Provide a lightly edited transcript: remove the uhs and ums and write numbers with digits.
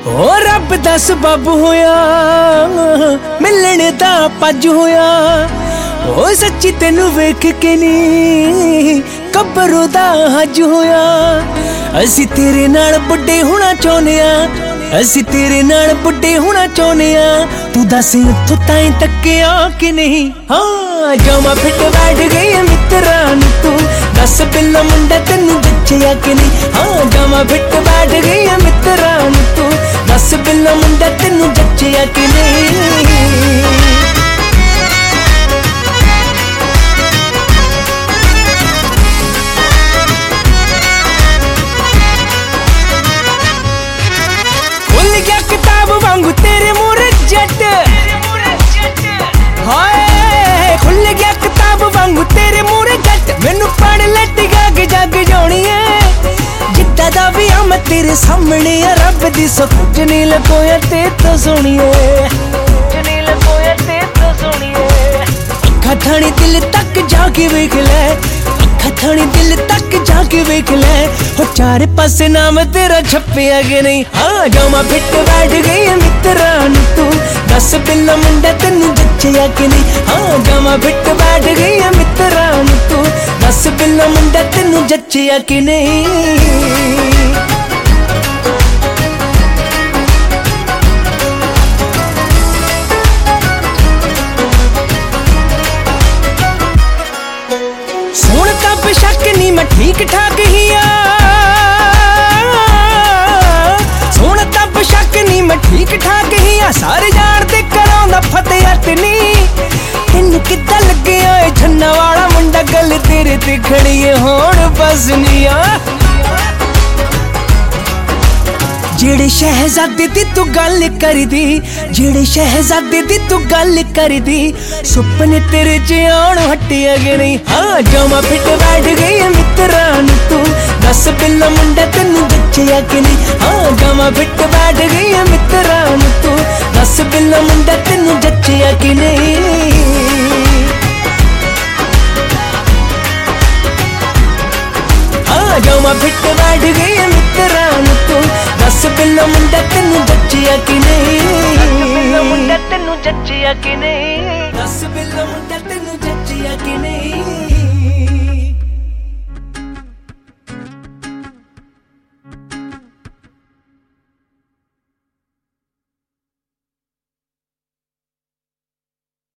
ओ रब दा सबब होया मिलने दा पज होया। ओ सच्ची तेनू वेख के नी कब्रों दा हज होया। असी तेरे नाल बुढ़े होना चाहुंदे आ, असी तेरे नाल बुढ़े होना चाहुंदे आ। तू दस इत्थों ताईं तक्किया कि नहीं? हाँ जमा फिट बैठ गई है मित्रा नी तू दस बिल्ला मुंडा तेनू जच्चिया कि नहीं? हाँ जमा फिट बैठ गई है मित्रा नी तू दस बिल्ला मुंडा तेनू जच्चिया कि नहीं? किताब वांगू तेरे मोरे जट, हाय खुल गया किताब वांगू तेरे मोरे जट। मैनू पढ़ लट जाग जाग जानी है जिद्दां दा भी आ मैं तेरे सामने आ। रब दी कुछ नहीं लकोया ते तो सुनिए, कुछ नहीं लकोया ते तो सुनिए। अखा थानी दिल तक जाके वेख ले, अखा थानी दिल तक जाके वेख ले। हो चारे पासे नाम तेरा छप्पिया कि नहीं? हाँ जमा फिट बैठ गई है मित्रा नी तू दस बिल्ला मुंडा तेनू जच्चिया कि नहीं? हाँ जमा फिट बैठ गई है मित्रा नी तू दस बिल्ला मुंडा तेनू जच्चिया कि नहीं? सुन तब शक नहीं मैं ठीक ठाक ही आ, सुन तब शक नहीं मैं ठीक ठाक ही आ। सारे जानते करांदा फतेह अटनी तेनू किद्दां लग्गिया ए छन्ना वाला मुंडा गल तेरे ते खड़ी है होण बस नी आ। जेड़े शहजादे दी तू गल करदी, जेड़े शहजादे दी तू गल करदी सुपने तेरे च आउण हटिया कि नहीं? हाँ जमा फिट बैठ गई है मित्रा नी तू दस बिल्ला मुंडा तेनू जच्चिया कि नहीं? हाँ जमा फिट बैठ गई है मित्रा नी तू दस बिल्ला मुंडा तेनू जच्चिया कि नहीं? हाँ जमा फिट बैठ गई है मित्रा नी तू दस बिल्ला मुंडा तेनू जच्चिया कि नहीं? दस बिल्ला मुंडा तेनू जच्चिया कि नहीं? दस बिल्ला मुंडा तेनू जच्चिया कि नहीं?